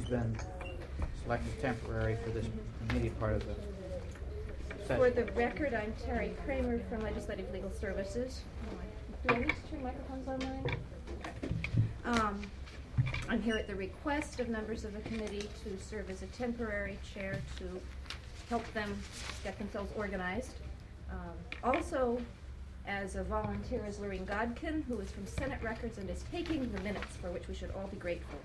been selected temporary for this immediate part of the session. For the record, I'm Terry Kramer from Legislative Legal Services. Do I need to turn microphones on mine? Okay. I'm here at the request of members of the committee to serve as a temporary chair to help them get themselves organized. Also, as a volunteer is Lorene Godkin, who is from Senate Records and is taking the minutes, for which we should all be grateful.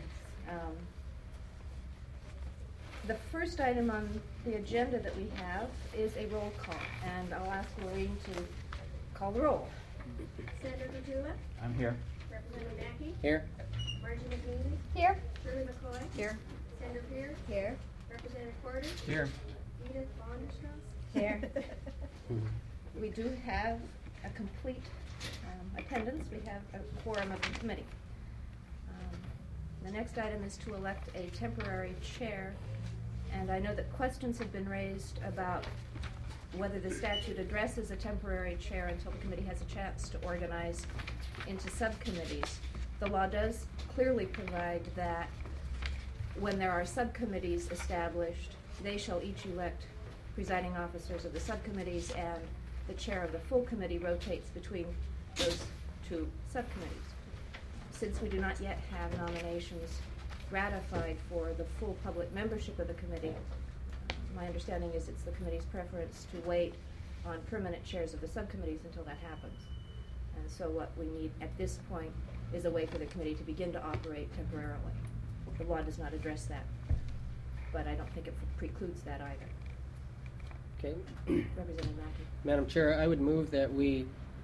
The first item on the agenda that we have is a roll call, and I'll ask Lorene to call the roll. Senator Gutula? I'm here. Representative Mackey? Here. Margie McNeely? Here. Shirley McCoy? Here. Senator Pierce? Here. Representative Porter? Here. Edith Vonderstrass? Here. We do have a complete attendance. We have a quorum of the committee. The next item is to elect a temporary chair, and I know that questions have been raised about whether the statute addresses a temporary chair until the committee has a chance to organize into subcommittees. The law does clearly provide that when there are subcommittees established, they shall each elect presiding officers of the subcommittees, and the chair of the full committee rotates between those two subcommittees. Since we do not yet have nominations ratified for the full public membership of the committee, my understanding is it's the committee's preference to wait on permanent chairs of the subcommittees until that happens. And so what we need at this point is a way for the committee to begin to operate temporarily. The law does not address that, but I don't think it precludes that either. Okay. Representative Mackey. Madam Chair, I would move that we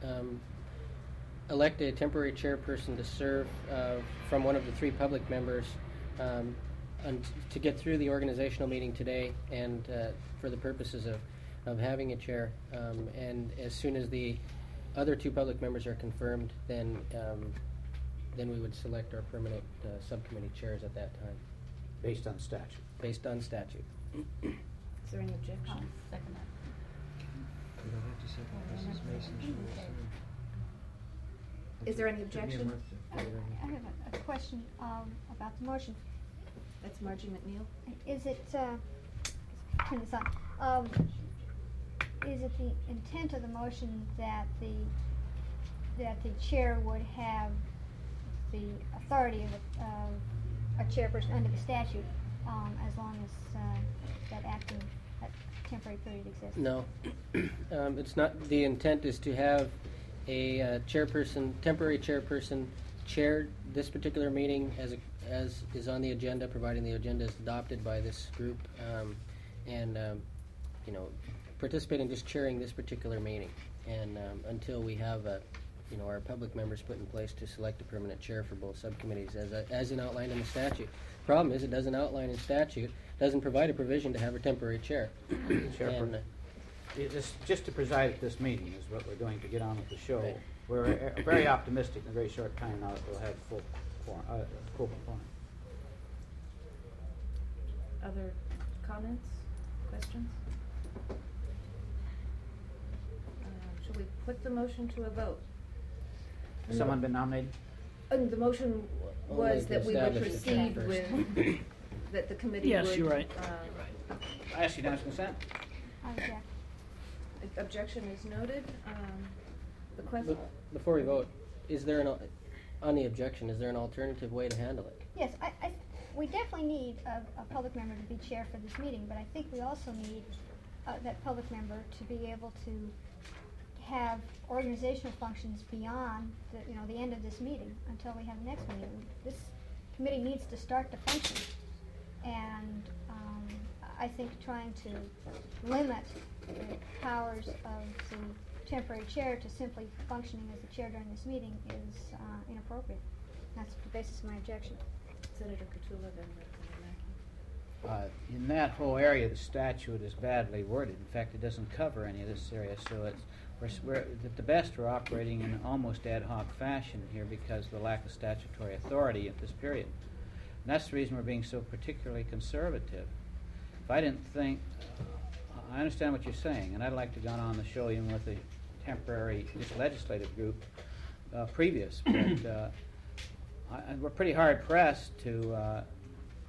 elect a temporary chairperson to serve from one of the three public members to get through the organizational meeting today, and for the purposes of having a chair. And as soon as the other two public members are confirmed, then we would select our permanent subcommittee chairs at that time. Based on statute. Based on statute. Is there any objection? Second that. You don't have to second Mrs. Mason's rules. Is there any objection? I have a question about the motion. That's Margie McNeil. Is it, turn this on, is it the intent of the motion that the chair would have the authority of a chairperson under the statute as long as that temporary period exists? No, it's not. The intent is to have a temporary chairperson, chair this particular meeting as is on the agenda, providing the agenda is adopted by this group, and participate in just chairing this particular meeting, and until we have our public members put in place to select a permanent chair for both subcommittees, as outlined in the statute. Problem is, it doesn't outline in statute, doesn't provide a provision to have a temporary chair. Chairperson. Just to preside at this meeting is what we're doing to get on with the show. Right. We're very optimistic in a very short time now that we'll have full performance. Other comments, questions? Should we put the motion to a vote? Has someone been nominated? The motion was that we would Establish the proceed chairperson. with, that the committee would. Yes, you're right. I ask unanimous consent. I object. Objection is noted. The question. Before we vote, is there on the objection, is there an alternative way to handle it? Yes, we definitely need a public member to be chair for this meeting, but I think we also need that public member to be able to have organizational functions beyond the end of this meeting until we have the next meeting. This committee needs to start to function, and I think trying to limit the powers of the temporary chair to simply functioning as the chair during this meeting is inappropriate. That's the basis of my objection. Senator Cotula, then Representative Mackey. In that whole area, the statute is badly worded. In fact, it doesn't cover any of this area, so we're at the best we're operating in an almost ad hoc fashion here because of the lack of statutory authority at this period. And that's the reason we're being so particularly conservative. If I didn't think, I understand what you're saying, and I'd like to go on the show even with the temporary legislative group previous, but we're pretty hard pressed to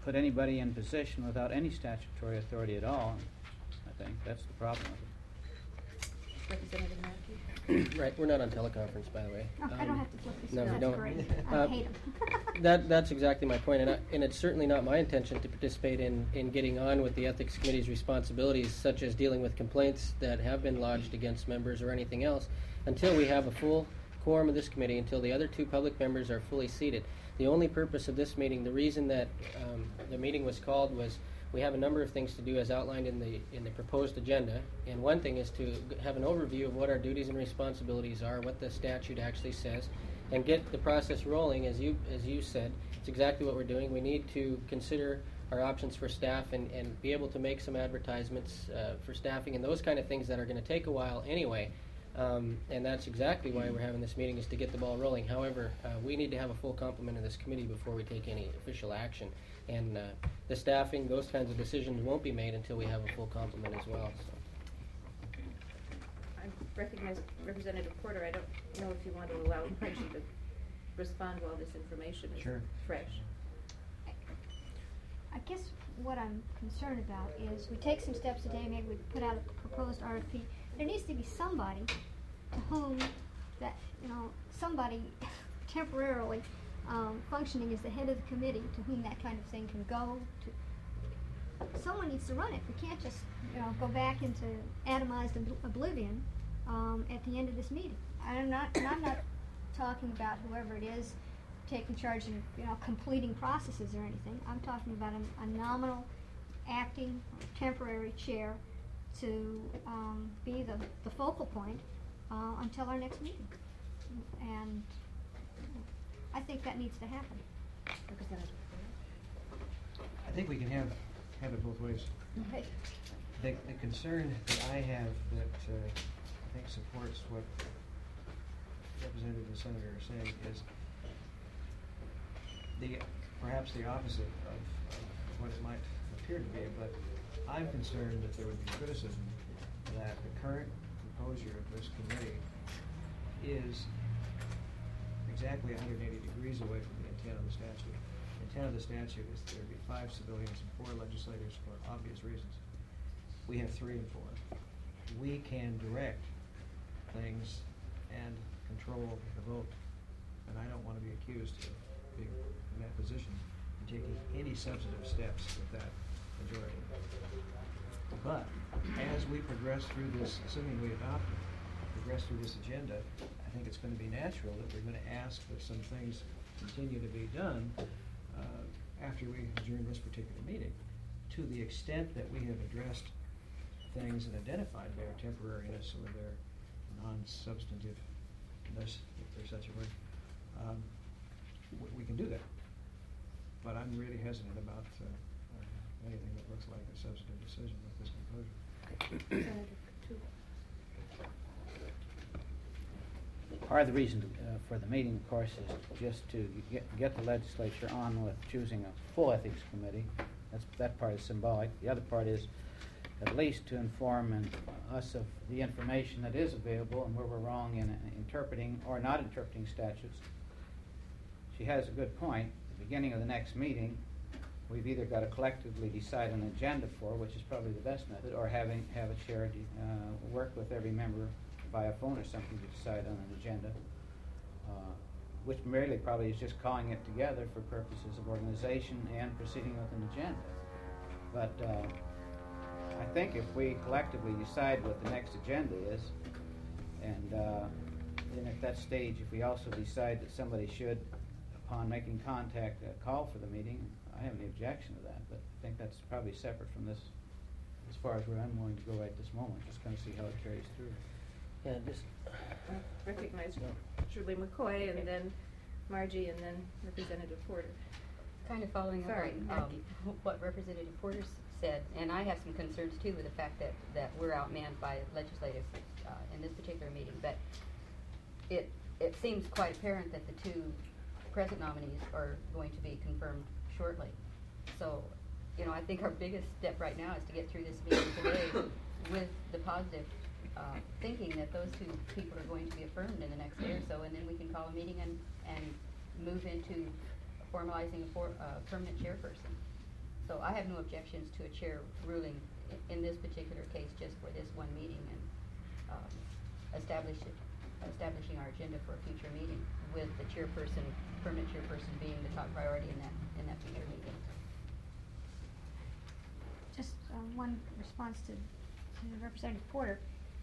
put anybody in position without any statutory authority at all. I think that's the problem with it. Representative Mackey? Right, we're not on teleconference, by the way. Oh, I don't have to flip this. no, we That's don't. great. I hate them. That's exactly my point, and it's certainly not my intention to participate in getting on with the Ethics Committee's responsibilities, such as dealing with complaints that have been lodged against members or anything else, until we have a full quorum of this committee, until the other two public members are fully seated. The only purpose of this meeting, the reason that the meeting was called, was we have a number of things to do as outlined in the proposed agenda, and one thing is to have an overview of what our duties and responsibilities are, what the statute actually says, and get the process rolling. As you said, it's exactly what we're doing. We need to consider our options for staff and be able to make some advertisements for staffing and those kind of things that are going to take a while anyway. And that's exactly why we're having this meeting, is to get the ball rolling. However, we need to have a full complement of this committee before we take any official action. And the staffing, those kinds of decisions won't be made until we have a full complement as well. So. I recognize Representative Porter. I don't know if you want to allow Margie to respond while this information is Sure. fresh. I guess what I'm concerned about is we take some steps today, maybe we put out a proposed RFP. There needs to be somebody to whom that, somebody temporarily functioning as the head of the committee to whom that kind of thing can go to. Someone needs to run it. We can't just, go back into atomized oblivion at the end of this meeting. I'm not talking about whoever it is taking charge and, completing processes or anything. I'm talking about a nominal acting temporary chair to be the focal point until our next meeting. And I think that needs to happen. Representative I think we can have it both ways. Okay. The concern that I have that I think supports what Representative and Senator are saying is perhaps the opposite of what it might appear to be, but I'm concerned that there would be criticism that the current composure of this committee is exactly 180 degrees away from the intent of the statute. The intent of the statute is that there be 5 civilians and 4 legislators for obvious reasons. We have 3 and 4. We can direct things and control the vote, and I don't want to be accused of being in that position and taking any substantive steps with that majority. But as we progress through this, assuming we progress through this agenda, I think it's going to be natural that we're going to ask that some things continue to be done after we adjourn this particular meeting. To the extent that we have addressed things and identified their temporariness or their non-substantiveness, if there's such a word, we can do that. But I'm really hesitant about anything that looks like a substantive decision with this composure. Senator Katuba. Part of the reason for the meeting, of course, is just to get the legislature on with choosing a full ethics committee. That part is symbolic. The other part is at least to inform us of the information that is available and where we're wrong in interpreting or not interpreting statutes. She has a good point. At the beginning of the next meeting, we've either got to collectively decide an agenda for, which is probably the best method, or have a chair work with every member by a phone or something to decide on an agenda, which merely probably is just calling it together for purposes of organization and proceeding with an agenda. But I think if we collectively decide what the next agenda is, and then at that stage, if we also decide that somebody should, upon making contact, call for the meeting, I have any objection to that, but I think that's probably separate from this as far as where I'm willing to go right this moment. Just kind of see how it carries through. Yeah, just Recognize Julie McCoy, and then Margie, and then Representative Porter. Kind of following Sorry, up on Maggie. what Representative Porter said, and I have some concerns too with the fact that we're outmanned by legislative in this particular meeting, but it seems quite apparent that the 2 present nominees are going to be confirmed shortly. So, I think our biggest step right now is to get through this meeting today with the positive thinking that those 2 people are going to be affirmed in the next day or so, and then we can call a meeting and move into formalizing a permanent chairperson. I have no objections to a chair ruling in this particular case just for this one meeting and establishing our agenda for a future meeting with the chairperson, permanent chairperson being the top priority in that future meeting. Just one response to Representative Porter.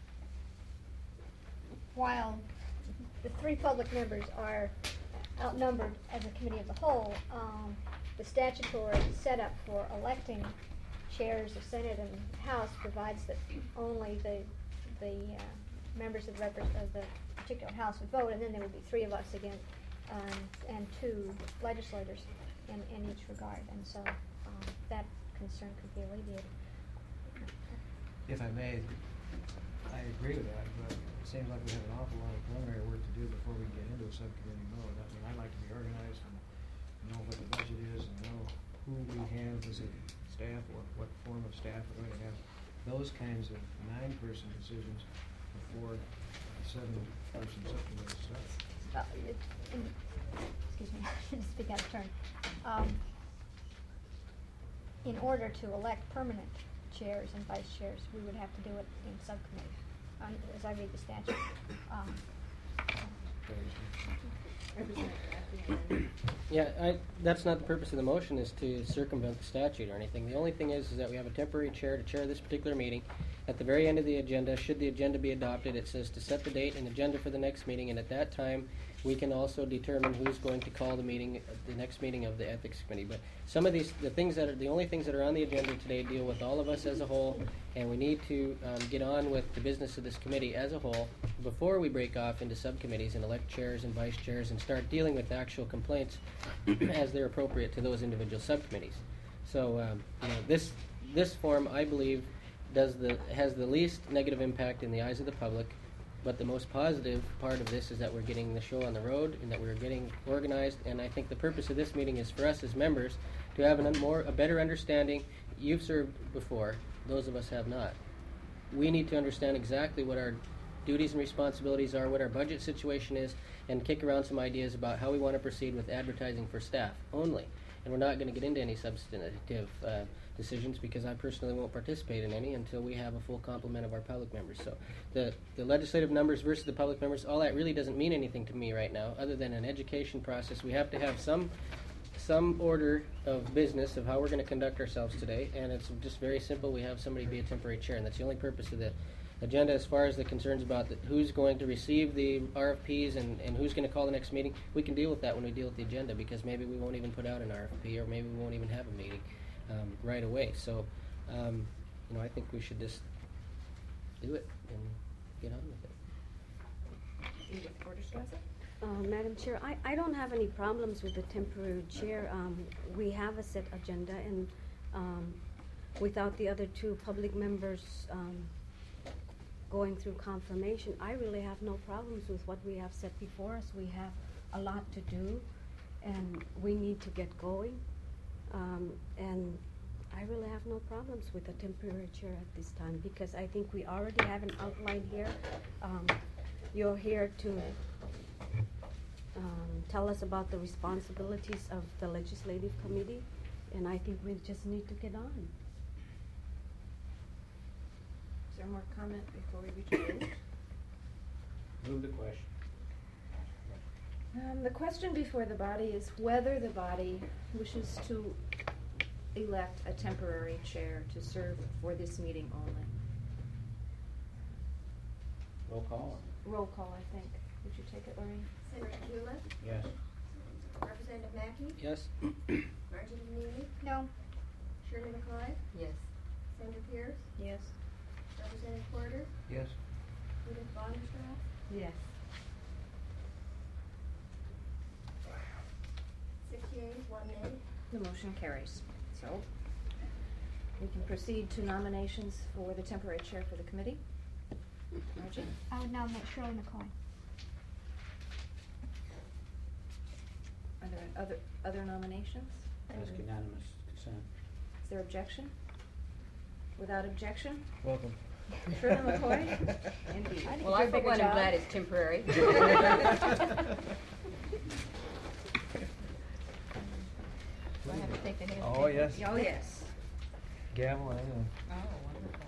While the 3 public members are outnumbered as a committee of the whole, the statutory setup for electing chairs of Senate and House provides that only the members of the particular House would vote, and then there would be 3 of us again, and 2 legislators in each regard, and so that concern could be alleviated. If I may, I agree with that, but it seems like we have an awful lot of preliminary work to do before we can get into a subcommittee mode. I mean, I'd like to be organized and know what the budget is and know who we have as a staff or what form of staff we're going to have. Those kinds of 9-person decisions before the 7-person subcommittee starts. Excuse me, speak out of turn. In order to elect permanent chairs and vice chairs, we would have to do it in subcommittee, as I read the statute. Yeah, that's not the purpose of the motion, is to circumvent the statute or anything. The only thing is that we have a temporary chair to chair this particular meeting. At the very end of the agenda, should the agenda be adopted, it says to set the date and agenda for the next meeting, and at that time, we can also determine who's going to call the meeting, the next meeting of the Ethics Committee. But some of these, the only things that are on the agenda today deal with all of us as a whole, and we need to get on with the business of this committee as a whole before we break off into subcommittees and elect chairs and vice chairs and start dealing with actual complaints as they're appropriate to those individual subcommittees. So this form, I believe, has the least negative impact in the eyes of the public. But the most positive part of this is that we're getting the show on the road and that we're getting organized. And I think the purpose of this meeting is for us as members to have a better understanding. You've served before; those of us have not. We need to understand exactly what our duties and responsibilities are, what our budget situation is, and kick around some ideas about how we want to proceed with advertising for staff only. And we're not going to get into any substantive decisions because I personally won't participate in any until we have a full complement of our public members. So the legislative numbers versus the public members, all that really doesn't mean anything to me right now other than an education process. We have to have some order of business of how we're going to conduct ourselves today, and it's just very simple. We have somebody be a temporary chair, and that's the only purpose of the agenda. As far as the concerns about who's going to receive the RFPs and who's going to call the next meeting, we can deal with that when we deal with the agenda, because maybe we won't even put out an RFP, or maybe we won't even have a meeting right away. So I think we should just do it and get on with it. Edith Porter-Strasse? Madam Chair, I don't have any problems with the temporary chair. We have a set agenda, and without the other 2 public members going through confirmation, I really have no problems with what we have set before us. We have a lot to do, and we need to get going. And I really have no problems with a temporary chair at this time, because I think we already have an outline here. You're here to tell us about the responsibilities of the legislative committee, and I think we just need to get on. Is there more comment before we reach a vote? Move the question. The question before the body is whether the body wishes to elect a temporary chair to serve for this meeting only. Roll call. Roll call, I think. Would you take it, Lorraine? Senator Hewlett, Yes. Representative Mackey, Yes? Marjorie Neely, No. Shirley McCoy, Yes. Sandra Pierce, Yes. Representative Porter, Yes? Edith Bonderstrasse, Yes. 6 yeas, 1 nay. The motion carries. So we can proceed to nominations for the temporary chair for the committee. Margie? I would nominate Shirley McCoy. Are there other nominations? Ask unanimous consent. Is there objection? Without objection? Welcome. Shirley McCoy? Indeed. Well, I for one am glad it's temporary. Do I have to take the name? Oh, yes. Oh, yes. gavel, and Oh, wonderful.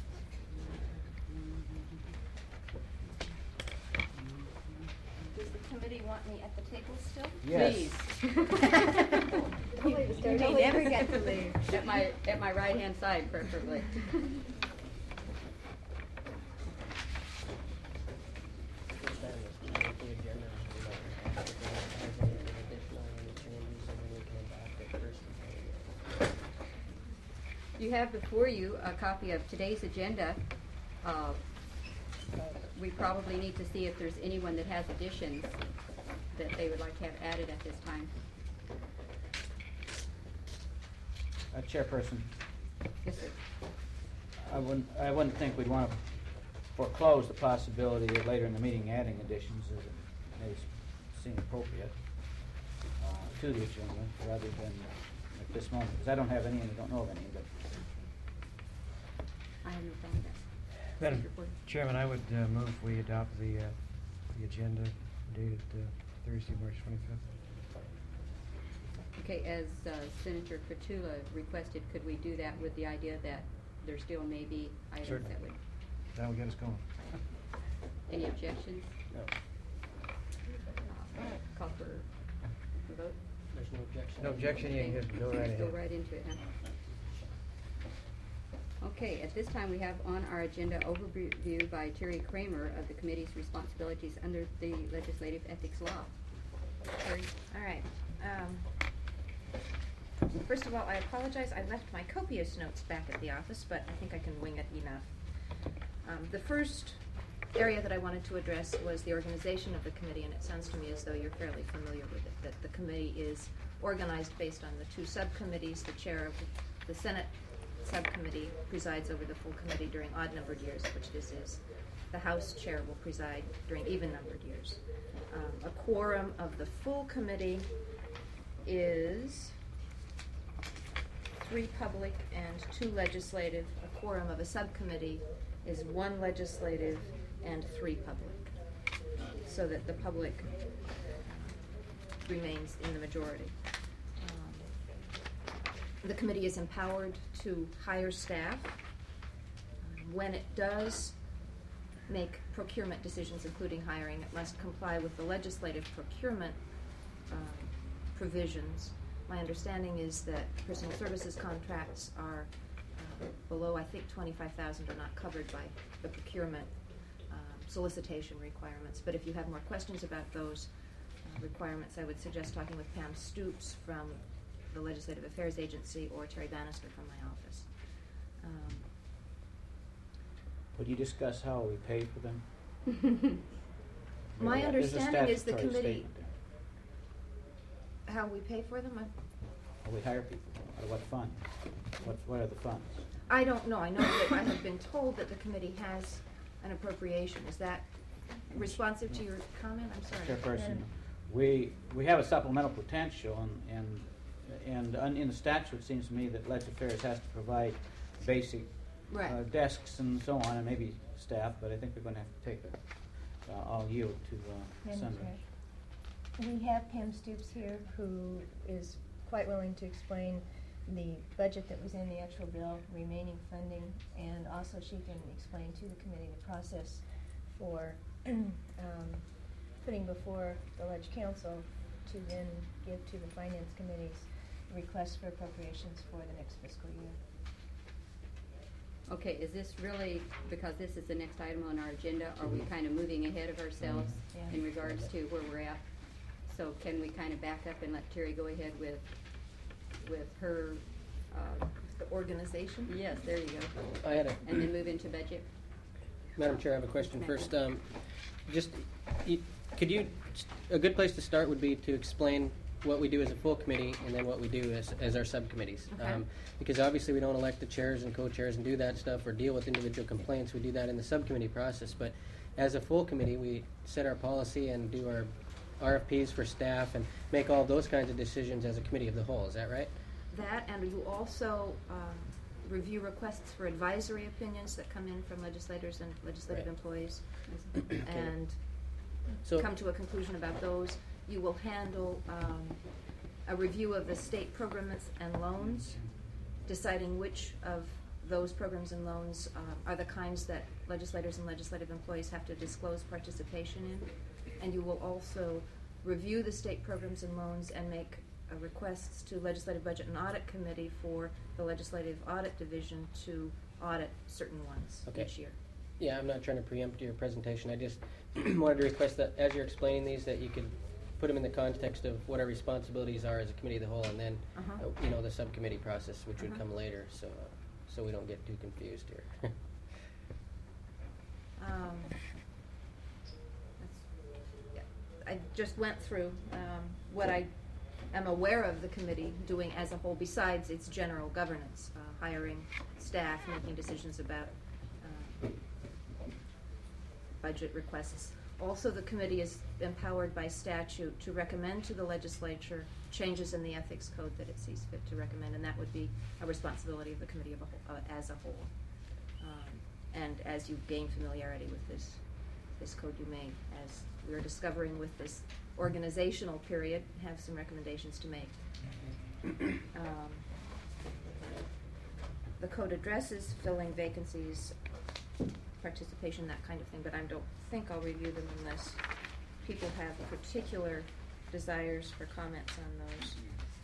Does the committee want me at the table still? Yes. Please. You may never get to leave. At my right-hand side, preferably. You have before you a copy of today's agenda. We probably need to see if there's anyone that has additions that they would like to have added at this time. Chairperson, Yes, sir. I wouldn't think we'd want to foreclose the possibility of later in the meeting adding additions as it may seem appropriate to the agenda rather than at this moment, because I don't have any and I don't know of any, but I have no problem with that. Madam Report. Chairman, I would move we adopt the agenda dated Thursday, March 25th. Okay, as Senator Petula requested, could we do that with the idea that there still may be items Certainly. that would, That will get us going. any objections? No, Call for a vote? there's no objection. No objection, you can Okay. just go right Let's go ahead. right into it, huh? Okay, at this time, we have on our agenda overview by Terry Kramer of the committee's responsibilities under the legislative ethics law. Terry? All right. First of all, I apologize. I left my copious notes back at the office, but I think I can wing it enough. The first area that I wanted to address was the organization of the committee, and it sounds to me as though you're fairly familiar with it, that the committee is organized based on the two subcommittees. The chair of the Senate subcommittee presides over the full committee during odd-numbered years, which this is. The House chair will preside during even-numbered years. A quorum of the full committee is 3 public and 2 legislative. A quorum of a subcommittee is 1 legislative and 3 public, so that the public remains in the majority. The committee is empowered to hire staff. When it does make procurement decisions, including hiring, it must comply with the legislative procurement provisions. My understanding is that personal services contracts are below, I think, $25,000 are not covered by the procurement solicitation requirements. But if you have more questions about those requirements, I would suggest talking with Pam Stoops from the Legislative Affairs Agency or Terry Bannister from my office. would you discuss how we pay for them? My There's a understanding is the statutory committee, statement there. how we pay for them, How we hire people, out of what fund? What are the funds? I don't know. I know that I have been told that the committee has an appropriation. Is that responsive to your comment? I'm sorry. Chairperson, we have a supplemental potential, and in the statute, it seems to me that Ledge Affairs has to provide basic Right. desks and so on, and maybe staff, but I think we're going to have to take it. I'll yield to Madam Senator. Chair, we have Pam Stoops here, who is quite willing to explain the budget that was in the actual bill, remaining funding, and also she can explain to the committee the process for putting before the Ledge Council to then give to the Finance Committee's request for appropriations for the next fiscal year. Okay, is this really, because this is the next item on our agenda, are we kind of moving ahead of ourselves Yeah. in regards to where we're at? So can we kind of back up and let Terry go ahead with her, The organization? yes, there you go. I had And then move into budget? Madam Chair, I have a question first. A good place to start would be to explain what we do as a full committee and then what we do as our subcommittees. Okay. Because obviously we don't elect the chairs and co-chairs and do that stuff or deal with individual complaints. We do that in the subcommittee process. But as a full committee, we set our policy and do our RFPs for staff and make all those kinds of decisions as a committee of the whole. Is that right? That, and you also review requests for advisory opinions that come in from legislators and legislative Right. employees, Okay. and So come to a conclusion about those. You will handle a review of the state programs and loans deciding which of those programs and loans are the kinds that legislators and legislative employees have to disclose participation in. And you will also review the state programs and loans and make requests to Legislative Budget and Audit Committee for the Legislative Audit Division to audit certain ones each year. Yeah, I'm not trying to preempt your presentation. I just wanted to request that as you're explaining these, that you could put them in the context of what our responsibilities are as a committee of the whole, and then the subcommittee process, which would come later, so we don't get too confused here. I just went through what I am aware of the committee doing as a whole, besides its general governance, hiring staff, making decisions about budget requests. Also, the committee is empowered by statute to recommend to the legislature changes in the ethics code that it sees fit to recommend, and that would be a responsibility of the committee of as a whole. And as you gain familiarity with this code, you may, as we are discovering with this organizational period, have some recommendations to make. The code addresses filling vacancies, participation, that kind of thing, but I don't think I'll review them unless people have particular desires for comments on those.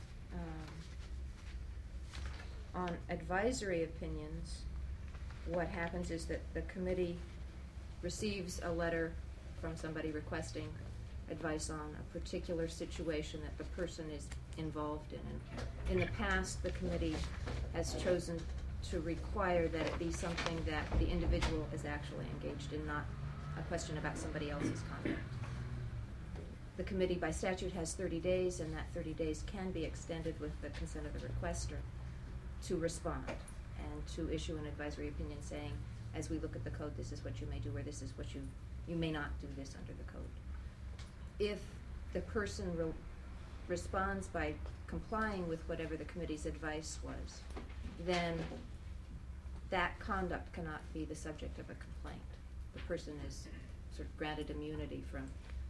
On advisory opinions, what happens is that the committee receives a letter from somebody requesting advice on a particular situation that the person is involved in. And in the past, the committee has chosen to require that it be something that the individual is actually engaged in, not a question about somebody else's conduct. The committee by statute has 30 days, and that 30 days can be extended with the consent of the requester to respond and to issue an advisory opinion saying, as we look at the code, this is what you may do, or this is what you may not do this under the code. If the person responds by complying with whatever the committee's advice was, then that conduct cannot be the subject of a complaint. The person is sort of granted immunity from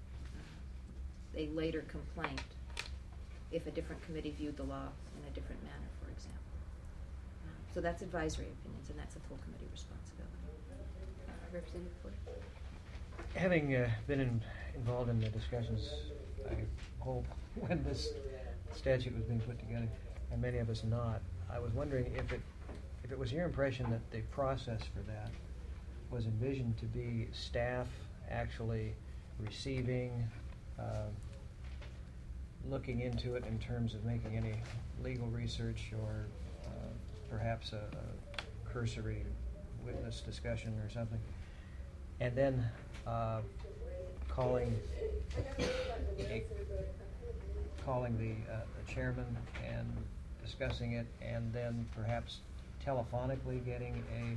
a later complaint if a different committee viewed the law in a different manner, for example. So that's advisory opinions, and that's a full committee responsibility. Representative Porter? Having been involved in the discussions, I hope, when this statute was being put together, and many of us not, I was wondering if it was your impression that the process for that was envisioned to be staff actually receiving, looking into it in terms of making any legal research or perhaps a cursory witness discussion or something, and then calling the chairman and discussing it, and then perhaps telephonically getting a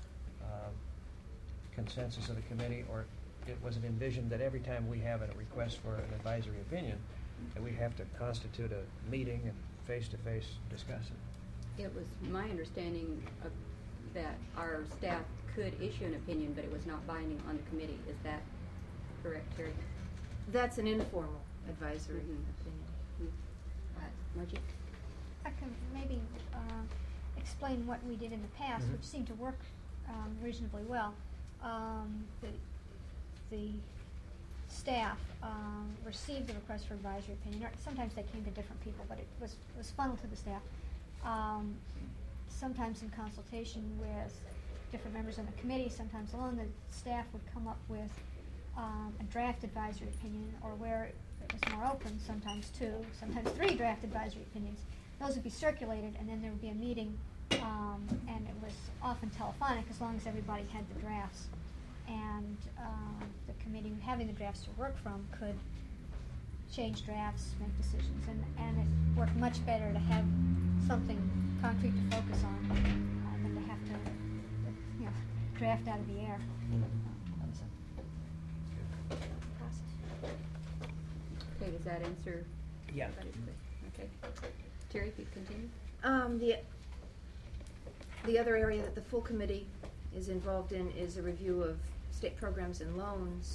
consensus of the committee, or was it envisioned that every time we have a request for an advisory opinion that we have to constitute a meeting and face-to-face discuss it? It was my understanding that our staff could issue an opinion, but it was not binding on the committee. Is that correct, Terry? That's an informal advisory opinion. Margie? I can maybe explain what we did in the past, which seemed to work reasonably well. The staff received the request for advisory opinion. Sometimes they came to different people, but it was funneled to the staff. Sometimes in consultation with different members of the committee, sometimes alone, the staff would come up with a draft advisory opinion, or where it was more open, sometimes 2, sometimes 3 draft advisory opinions. Those would be circulated, and then there would be a meeting, and it was often telephonic as long as everybody had the drafts. And the committee, having the drafts to work from, could change drafts, make decisions, and it worked much better to have something concrete to focus on than to have to draft out of the air. That was a process. Okay, does that answer? Yeah. Okay. Terry, if you continue. The other area that the full committee is involved in is a review of state programs and loans.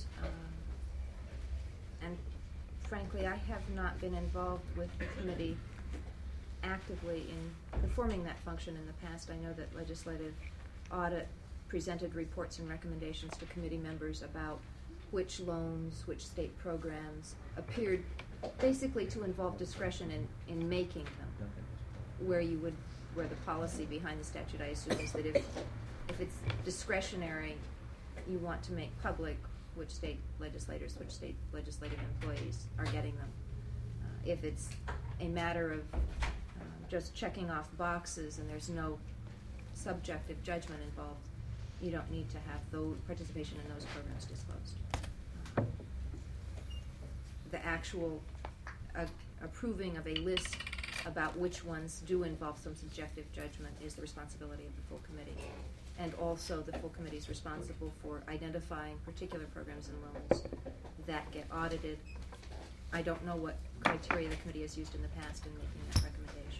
And frankly, I have not been involved with the committee actively in performing that function in the past. I know that legislative audit presented reports and recommendations to committee members about which loans, which state programs appeared basically to involve discretion in making them. Where the policy behind the statute, I assume, is that if it's discretionary, you want to make public which state legislators, which state legislative employees are getting them. If it's a matter of just checking off boxes and there's no subjective judgment involved, you don't need to have participation in those programs disclosed. The actual approving of a list about which ones do involve some subjective judgment is the responsibility of the full committee. And also the full committee is responsible for identifying particular programs and loans that get audited. I don't know what criteria the committee has used in the past in making that recommendation.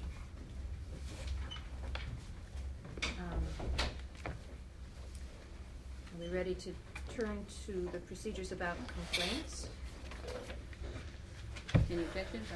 Are we ready to turn to the procedures about complaints? Any objections?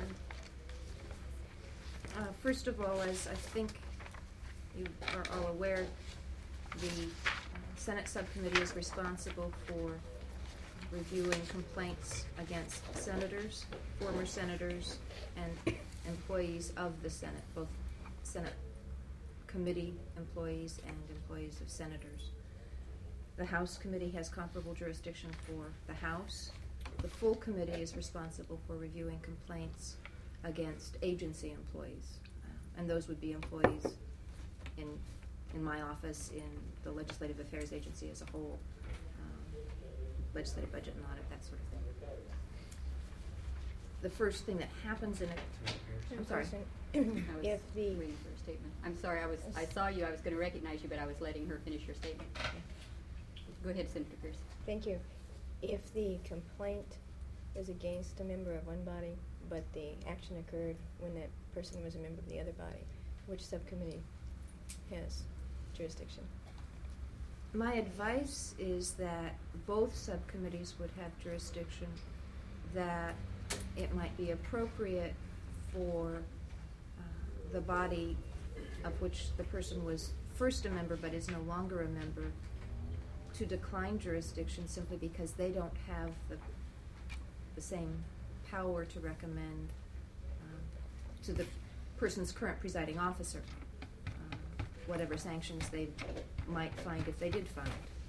First of all, as I think you are all aware, the Senate subcommittee is responsible for reviewing complaints against senators, former senators, and employees of the Senate, both Senate committee employees and employees of senators. The House committee has comparable jurisdiction for the House. The full committee is responsible for reviewing complaints against agency employees, and those would be employees in my office, in the Legislative Affairs Agency as a whole, legislative budget and audit, that sort of thing. The first thing that happens in a... I'm sorry. I was waiting for a statement. I'm sorry, I saw you, I was going to recognize you, but I was letting her finish her statement. Go ahead, Senator Pierce. Thank you. If the complaint is against a member of one body, but the action occurred when that person was a member of the other body, which subcommittee has jurisdiction? My advice is that both subcommittees would have jurisdiction, that it might be appropriate for the body of which the person was first a member but is no longer a member to decline jurisdiction simply because they don't have the same power to recommend to the person's current presiding officer whatever sanctions they might find if they did find.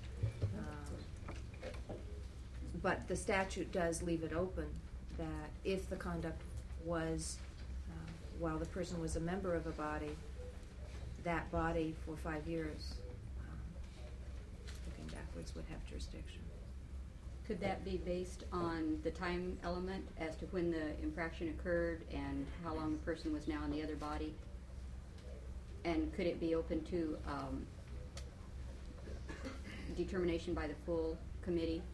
But the statute does leave it open that if the conduct was while the person was a member of a body, that body for 5 years, looking backwards, would have jurisdiction. Could that be based on the time element as to when the infraction occurred and how long the person was now in the other body? And could it be open to determination by the full committee?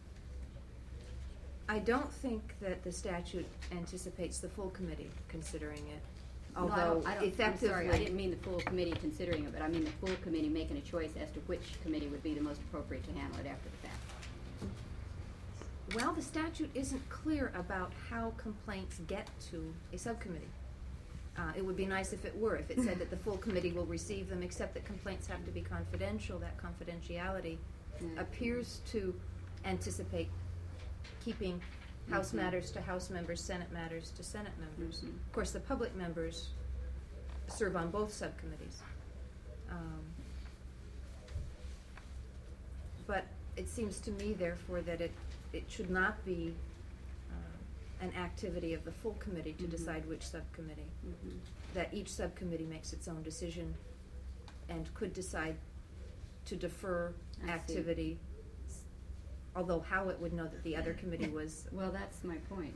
I don't think that the statute anticipates the full committee considering it. Although effectively, I'm sorry, I didn't mean the full committee considering it, but I mean the full committee making a choice as to which committee would be the most appropriate to handle it after the fact. Well, the statute isn't clear about how complaints get to a subcommittee. It would be nice if it were, if it said that the full committee will receive them, except that complaints have to be confidential. That confidentiality appears to anticipate keeping House matters to House members, Senate matters to Senate members. Of course, the public members serve on both subcommittees. But it seems to me, therefore, that it should not be an activity of the full committee to decide which subcommittee. That each subcommittee makes its own decision and could decide to defer activity. Although how it would know that the other committee was... Well, that's my point.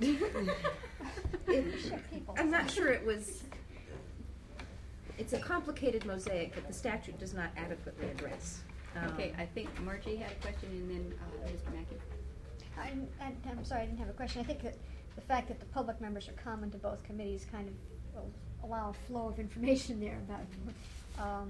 I'm not sure it was... It's a complicated mosaic that the statute does not adequately address. Okay, I think Margie had a question and then Mr. Mackey. I'm sorry, I didn't have a question. I think that the fact that the public members are common to both committees kind of will allow a flow of information there about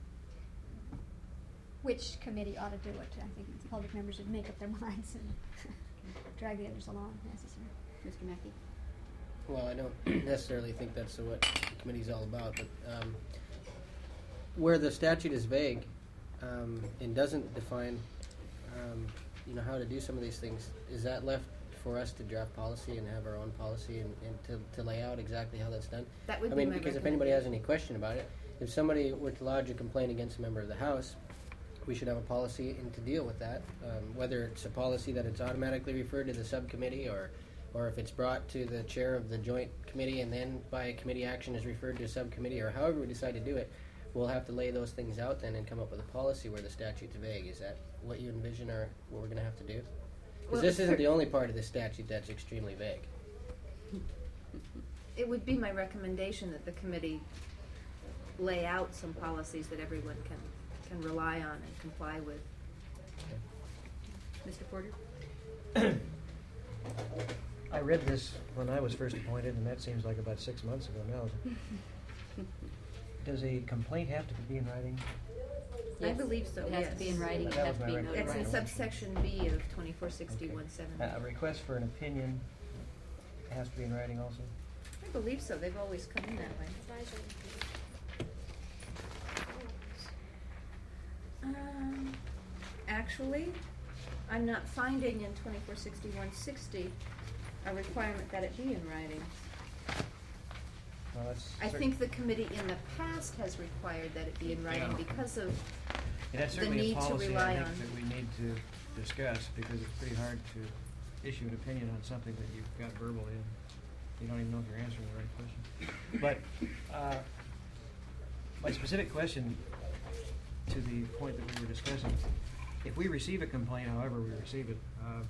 which committee ought to do it. I think the public members would make up their minds and drag the others along if necessary. Mr. Mackey? well, I don't necessarily think that's what the committee's all about, but where the statute is vague and doesn't define, how to do some of these things, is that left for us to draft policy and have our own policy and to lay out exactly how that's done? That would I be mean, my because if anybody has any question about it, if somebody were to lodge a complaint against a member of the House, we should have a policy and to deal with that, whether it's a policy that it's automatically referred to the subcommittee or if it's brought to the chair of the joint committee and then by committee action is referred to a subcommittee, or however we decide to do it, we'll have to lay those things out then and come up with a policy where the statute's vague. Is that what you envision or what we're going to have to do? Because Well, this isn't the only part of the statute that's extremely vague. It would be my recommendation that the committee lay out some policies that everyone can rely on and comply with. Mr. Porter? I read this when I was first appointed, and that seems like about 6 months ago now. Does a complaint have to be in writing? I believe so, It has to be in yes. writing, it That has was to my be It's in notarized. subsection B of 2460-170. A request for an opinion has to be in writing also? I believe so, they've always come in that way. Actually, I'm not finding in 2460-160 a requirement that it be in writing. Well, that's I think the committee in the past has required that it be in writing Yeah. because of And that's the certainly need a to policy rely I think on. that we need to discuss, because it's pretty hard to issue an opinion on something that you've got verbal in. You don't even know if you're answering the right question. But my specific question to the point that we were discussing, if we receive a complaint, however we receive it,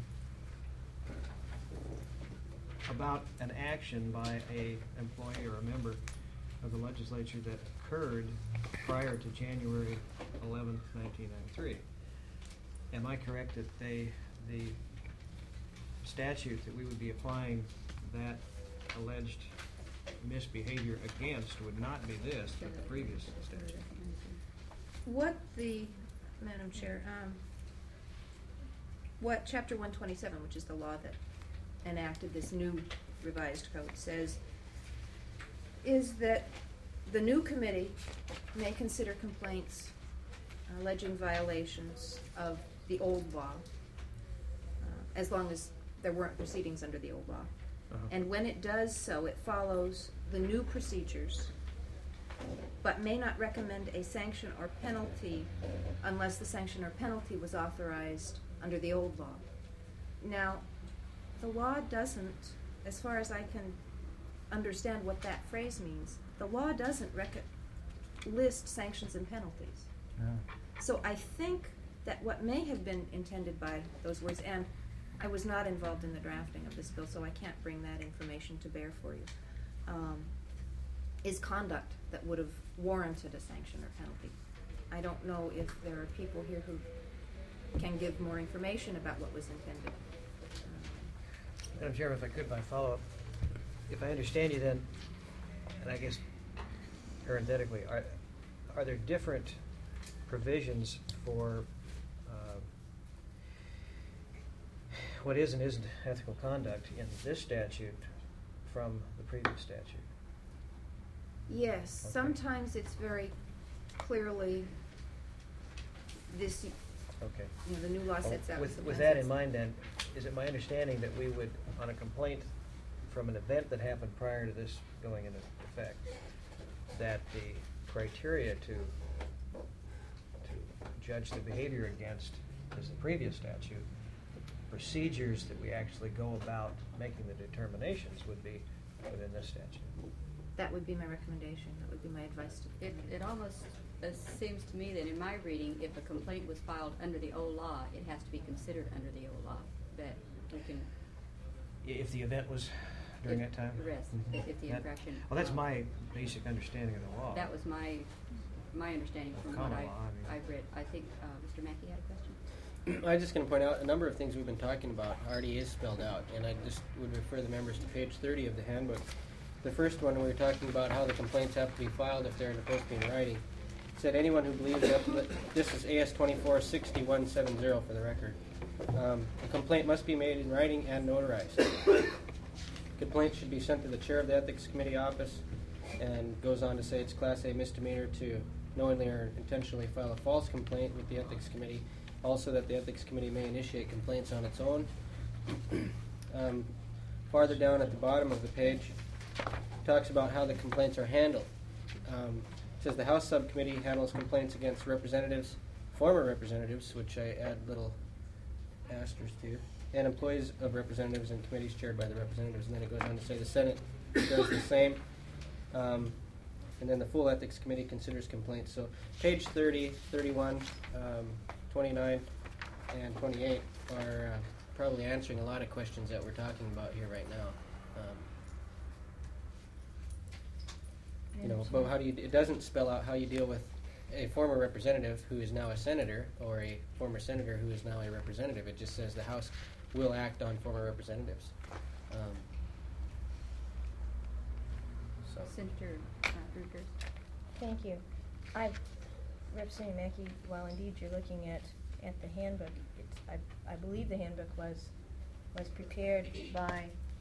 about an action by a employee or a member of the legislature that occurred prior to January 11th, 1993. Am I correct that the statute that we would be applying that alleged misbehavior against would not be this, but the previous statute? Madam Chair, what Chapter 127, which is the law that enacted this new revised code, says is that the new committee may consider complaints alleging violations of the old law, as long as there weren't proceedings under the old law. Uh-huh. And when it does so, it follows the new procedures, but may not recommend a sanction or penalty unless the sanction or penalty was authorized under the old law. Now, the law doesn't, as far as I can understand what that phrase means, the law doesn't list sanctions and penalties. No. So I think that what may have been intended by those words, and I was not involved in the drafting of this bill, so I can't bring that information to bear for you, is conduct that would have warranted a sanction or penalty. I don't know if there are people here who can give more information about what was intended. Madam Chairman, if I could, by follow-up, if I understand you then, and I guess parenthetically, are there different provisions for what is and isn't ethical conduct in this statute from the previous statute? Yes, Okay. sometimes it's very clearly this, Okay. the new law sets out. With that in mind then, is it my understanding that we would, on a complaint from an event that happened prior to this going into effect, that the criteria to judge the behavior against is the previous statute, the procedures that we actually go about making the determinations would be within this statute? That would be my recommendation, that would be my advice to the committee. It almost seems to me that in my reading, if a complaint was filed under the old law, it has to be considered under the old law. That we can. If the event was during that time? Arrest, Mhm. if the That- infraction. Well, that's my basic understanding of the law. That was my understanding from what Common law, I mean. I've read. I think Mr. Mackey had a question. I was just going to point out a number of things we've been talking about already is spelled out, and I just would refer the members to page 30 of the handbook. The first one, we were talking about how the complaints have to be filed if they're supposed to be in writing. It said anyone who believes that, this is AS 246170 for the record. A complaint must be made in writing and notarized. Complaints should be sent to the chair of the Ethics Committee office, and goes on to say it's Class A misdemeanor to knowingly or intentionally file a false complaint with the Ethics Committee. Also, that the Ethics Committee may initiate complaints on its own. Farther down at the bottom of the page, talks about how the complaints are handled. It says the House Subcommittee handles complaints against representatives, former representatives, which I add little asterisks to, and employees of representatives and committees chaired by the representatives. And then it goes on to say the Senate does the same. And then the full Ethics Committee considers complaints. So page 30, 31, 29, and 28 are probably answering a lot of questions that we're talking about here right now. But how do you? It doesn't spell out how you deal with a former representative who is now a senator, or a former senator who is now a representative. It just says the House will act on former representatives. Senator Rutgers. Thank you. Representative Mackey, while indeed you're looking at the handbook, I believe the handbook was prepared by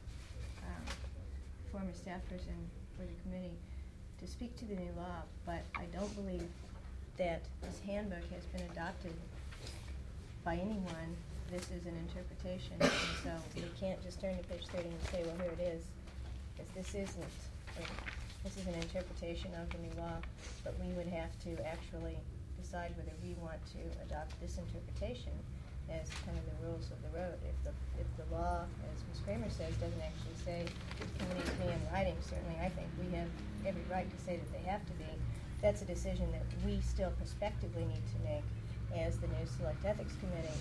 former staff person for the committee to speak to the new law, but I don't believe that this handbook has been adopted by anyone. This is an interpretation, and so we can't just turn to page 30 and say, well, here it is, because this is an interpretation of the new law, but we would have to actually decide whether we want to adopt this interpretation as kind of the rules of the road. If the law, as Ms. Kramer says, doesn't actually say committees be in writing, certainly I think we have every right to say that they have to be. That's a decision that we still prospectively need to make as the new Select Ethics Committee.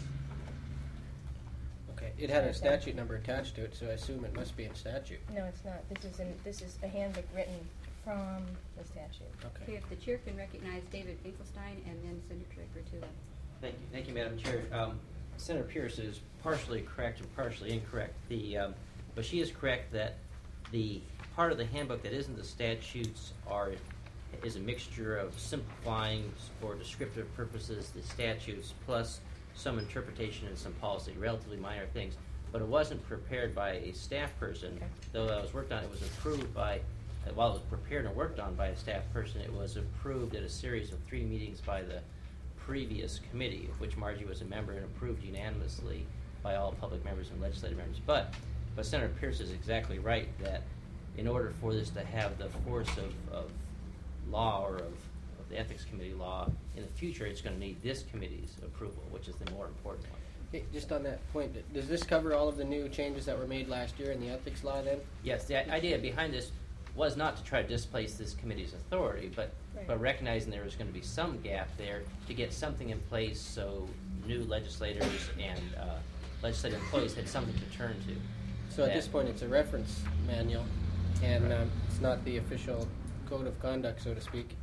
Okay, it had a statute number attached to it, so I assume it must be in statute. No, it's not. This is a handbook written from the statute. Okay, if the chair can recognize David Finkelstein and then Senator Gratulo. Thank you, Madam Chair. Senator Pierce is partially correct and partially incorrect. But she is correct that the part of the handbook that isn't the statutes is a mixture of simplifying for descriptive purposes the statutes plus some interpretation and some policy, relatively minor things. But it wasn't prepared by a staff person, though that was worked on. It was approved by, while it was prepared and worked on by a staff person, it was approved at a series of 3 meetings by the previous committee, of which Margie was a member, and approved unanimously by all public members and legislative members. But Senator Pierce is exactly right that in order for this to have the force of law or of the Ethics Committee law in the future, it's going to need this committee's approval, which is the more important one. Hey, just on that point, does this cover all of the new changes that were made last year in the ethics law then? Yes, the idea behind this was not to try to displace this committee's authority, but recognizing there was going to be some gap there to get something in place so new legislators and legislative employees had something to turn to. So at this point, it's a reference manual, and it's not the official code of conduct, so to speak.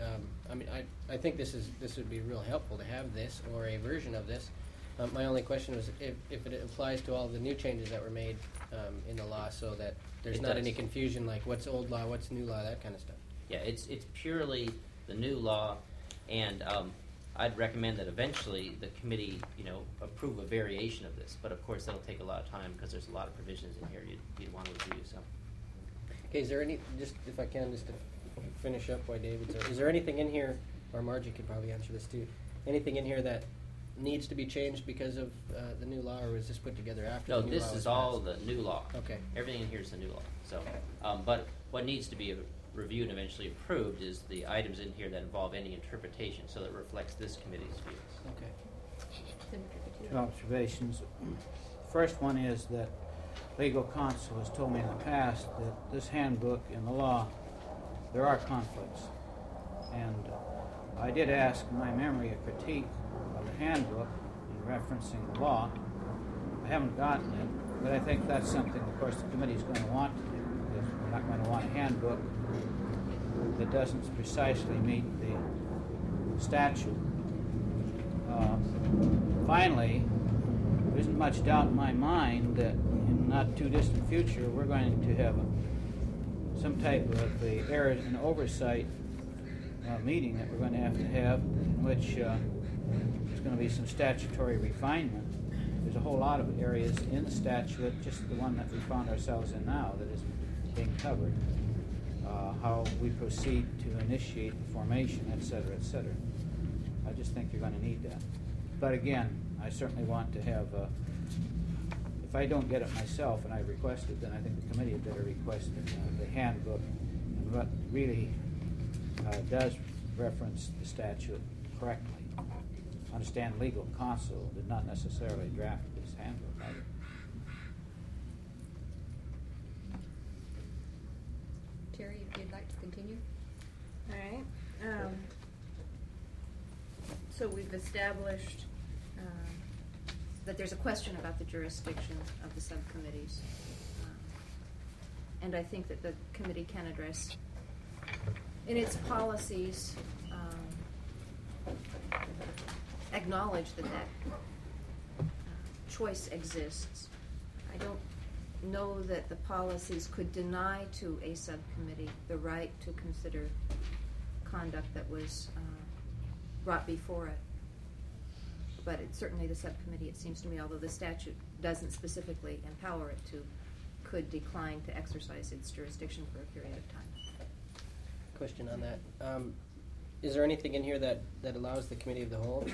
I think this would be real helpful to have this or a version of this. My only question was if it applies to all the new changes that were made in the law, so that there's not any confusion, like what's old law, what's new law, that kind of stuff. Yeah, it's purely the new law, and I'd recommend that eventually the committee, approve a variation of this. But of course, that'll take a lot of time because there's a lot of provisions in here you'd want to review. So. Okay, is there any, just if I can, just to finish up why David's, is there anything in here, or Margie could probably answer this too, anything in here that needs to be changed because of the new law, or was this put together after the new law? No, this is all the new law. Okay. Everything in here is the new law. So, but what needs to be reviewed and eventually approved is the items in here that involve any interpretation, so that it reflects this committee's views. Okay. 2 observations. First one is that legal counsel has told me in the past that this handbook and the law, there are conflicts. And I did ask in my memory a critique of the handbook in referencing the law. I haven't gotten it, but I think that's something, of course, the committee's going to want to do, because we're not going to want a handbook that doesn't precisely meet the statute. Finally, there isn't much doubt in my mind that in the not too distant future we're going to have some type of the error and oversight meeting that we're going to have in which there's going to be some statutory refinement. There's a whole lot of areas in the statute, just the one that we found ourselves in now, that is being covered, how we proceed to initiate the formation, et cetera, et cetera. I just think you're going to need that. But again, I certainly want to have, if I don't get it myself and I request it, then I think the committee had better request the handbook, and what really does reference the statute correctly. Understand legal counsel did not necessarily draft this handbook either. Terry, if you'd like to continue. All right. So we've established that there's a question about the jurisdiction of the subcommittees. And I think that the committee can address in its policies, acknowledge that choice exists. I don't know that the policies could deny to a subcommittee the right to consider conduct that was brought before it. But it's certainly the subcommittee, it seems to me, although the statute doesn't specifically empower it to, could decline to exercise its jurisdiction for a period of time. Question on that. Is there anything in here that allows the committee of the whole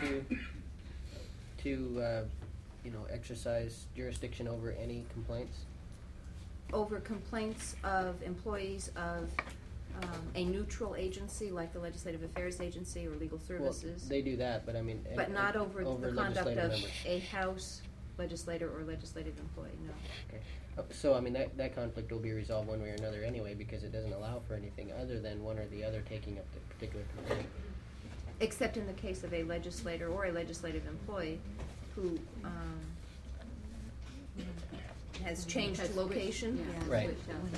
to exercise jurisdiction over any complaints? Over complaints of employees of a neutral agency like the Legislative Affairs Agency or Legal Services. Well, they do that, but I mean... But not over the conduct of members. a House legislator or legislative employee, no. Okay. So, I mean, that conflict will be resolved one way or another anyway, because it doesn't allow for anything other than one or the other taking up the particular complaint. Except in the case of a legislator or a legislative employee who has changed location. Yeah. Right.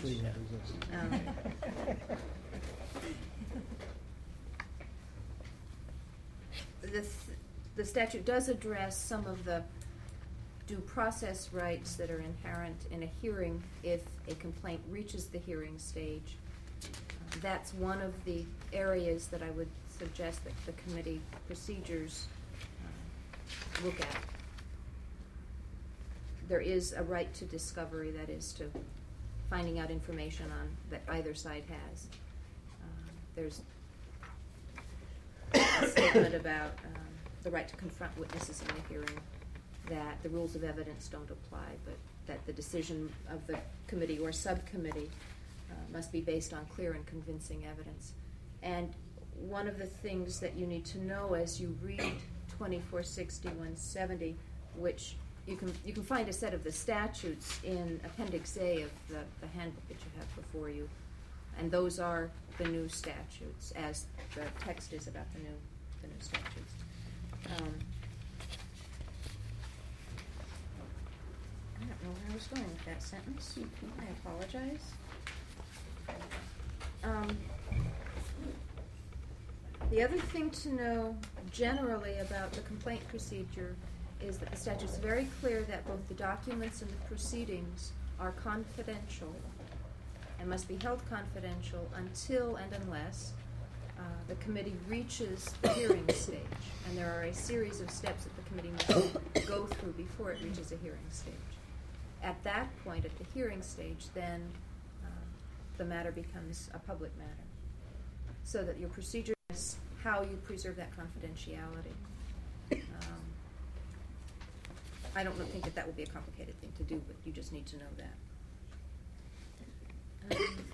The statute does address some of the due process rights that are inherent in a hearing if a complaint reaches the hearing stage. That's one of the areas that I would suggest that the committee procedures look at. There is a right to discovery, that is to finding out information on that either side has. There's a statement about the right to confront witnesses in the hearing, that the rules of evidence don't apply, but that the decision of the committee or subcommittee must be based on clear and convincing evidence. And one of the things that you need to know as you read 2460-170, which you can find a set of the statutes in Appendix A of the handbook that you have before you, and those are the new statutes, as the text is about the new statutes. I don't know where I was going with that sentence. I apologize. The other thing to know generally about the complaint procedure is that the statute's very clear that both the documents and the proceedings are confidential and must be held confidential until and unless the committee reaches the hearing stage. And there are a series of steps that the committee must go through before it reaches a hearing stage. At that point, at the hearing stage, then the matter becomes a public matter. So that your procedure is how you preserve that confidentiality. I don't think that will be a complicated thing to do, but you just need to know that.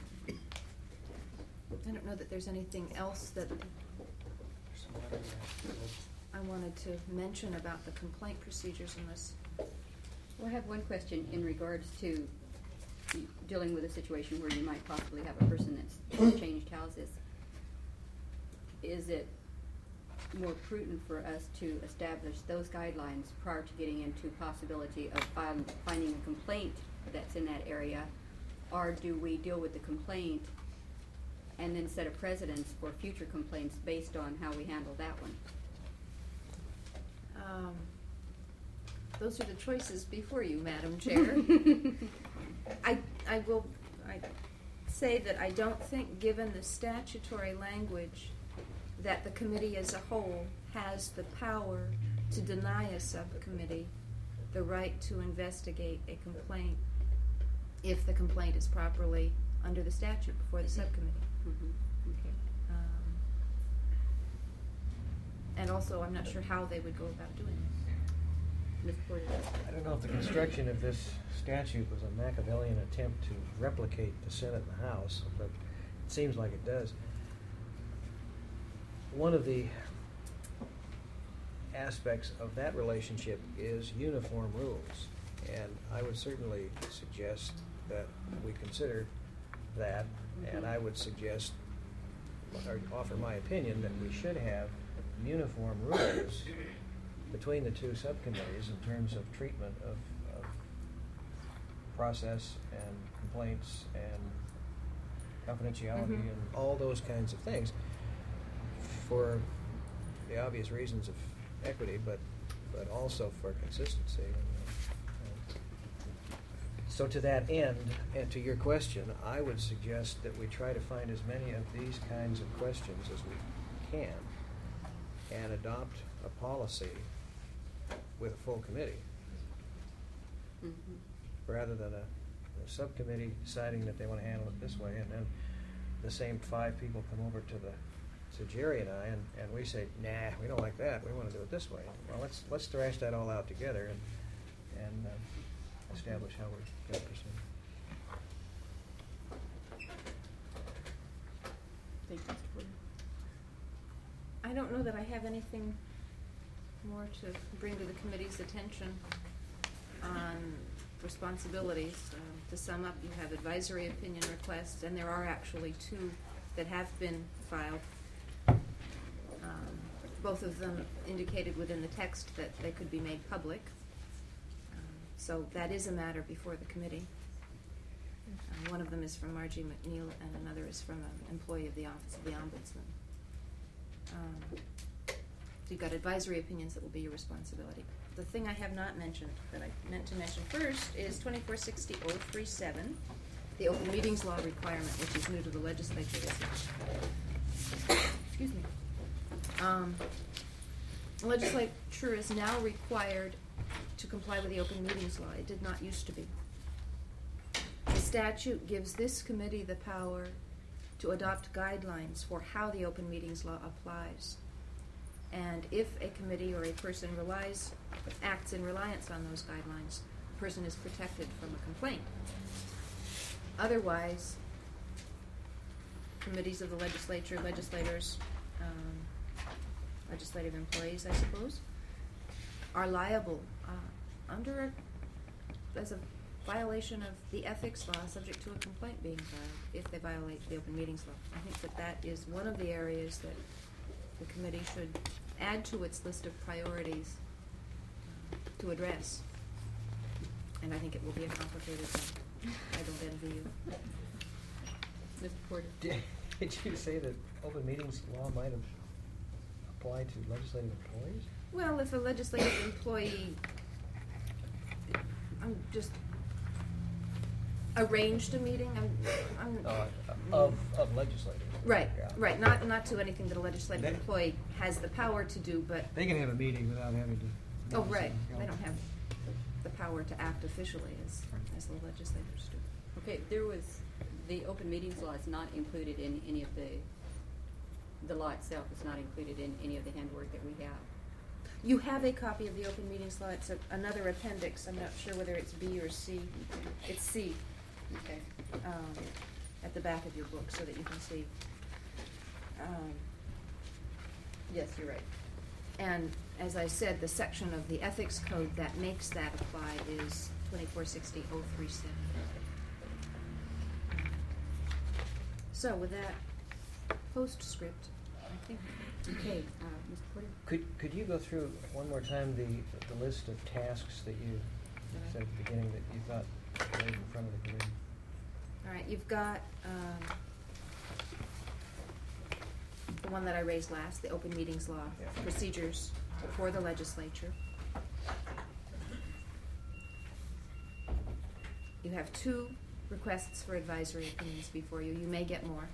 I don't know that there's anything else that I wanted to mention about the complaint procedures unless... Well, I have one question in regards to dealing with a situation where you might possibly have a person that's changed houses. Is it more prudent for us to establish those guidelines prior to getting into possibility of finding a complaint that's in that area, or do we deal with the complaint and then set a precedence for future complaints based on how we handle that one? Those are the choices before you, Madam Chair. I will say that I don't think, given the statutory language, that the committee as a whole has the power to deny a subcommittee the right to investigate a complaint if the complaint is properly under the statute before the subcommittee. Okay. And also, I'm not sure how they would go about doing it. Ms. Porter? I don't know if the construction of this statute was a Machiavellian attempt to replicate the Senate and the House, but it seems like it does. One of the aspects of that relationship is uniform rules, and I would certainly suggest that we consider that, and I would suggest, or offer my opinion, that we should have uniform rules between the two subcommittees in terms of treatment of process and complaints and confidentiality Mhm. and all those kinds of things, for the obvious reasons of equity, but also for consistency. So to that end, and to your question, I would suggest that we try to find as many of these kinds of questions as we can and adopt a policy with a full committee, rather than a subcommittee deciding that they want to handle it this way, and then the same 5 people come over to Jerry and I, and we say, nah, we don't like that, we want to do it this way. Well, let's thrash that all out together and establish how we're going to proceed. Thank you, Mr. Porter. I don't know that I have anything more to bring to the committee's attention on responsibilities. To sum up, you have advisory opinion requests, and there are actually 2 that have been filed. Both of them indicated within the text that they could be made public. So that is a matter before the committee. One of them is from Margie McNeil, and another is from an employee of the Office of the Ombudsman. So you've got advisory opinions that will be your responsibility. The thing I have not mentioned, that I meant to mention first, is 2460-037, the open meetings law requirement, which is new to the legislature this year. Excuse me. The legislature is now required to comply with the open meetings law. It did not used to be. The statute gives this committee the power to adopt guidelines for how the open meetings law applies. And if a committee or a person acts in reliance on those guidelines, the person is protected from a complaint. Otherwise, committees of the legislature, legislators, legislative employees, I suppose, are liable as a violation of the ethics law, subject to a complaint being filed if they violate the open meetings law. I think that is one of the areas that the committee should add to its list of priorities to address. And I think it will be a complicated thing. I don't envy you. Mr. Porter? Did you say that open meetings law might have applied to legislative employees? Well, if a legislative employee arranged a meeting, Of legislators. right, Yeah. right, not to anything that a legislative They- employee has the power to do, but They can have a meeting without having to. oh, right, they don't have the power to act officially as the legislators do. Okay, the open meetings law is not included in any of the law itself is not included in any of the handwork that we have. You have a copy of the open meetings law. It's another appendix. I'm not sure whether it's B or C. It's C. Okay. At the back of your book, so that you can see. Yes, you're right. And as I said, the section of the ethics code that makes that apply is 2460-037. So with that postscript, I think. Okay, Mr. Porter? Could you go through one more time the list of tasks that you said at the beginning that you thought laid in front of the committee? All right, you've got the one that I raised last, the open meetings law Yeah. procedures for the legislature. You have 2 requests for advisory opinions before you. You may get more.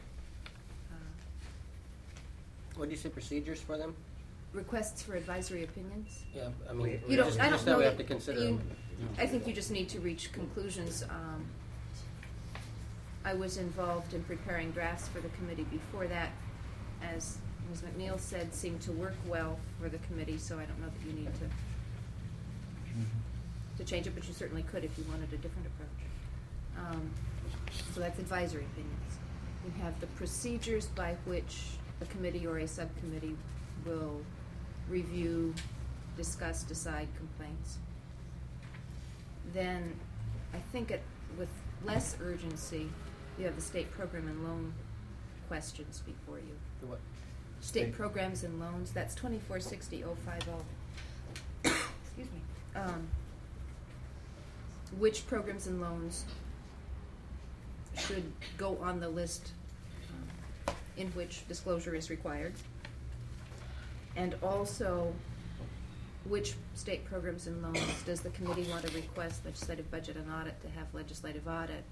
What do you say, procedures for them? Requests for advisory opinions? Yeah, I mean, You don't. just I don't that know we that have to consider you- them. I think you just need to reach conclusions. I was involved in preparing drafts for the committee before that, as Ms. McNeil said, seemed to work well for the committee, so I don't know that you need to change it, but you certainly could if you wanted a different approach. So that's advisory opinions. You have the procedures by which a committee or a subcommittee will review, discuss, decide complaints. Then I think with less urgency, you have the state program and loan questions before you. The what? State programs and loans, that's 2460-050. Excuse me. Which programs and loans should go on the list in which disclosure is required? And also, which state programs and loans does the committee want to request legislative budget and audit to have legislative audit?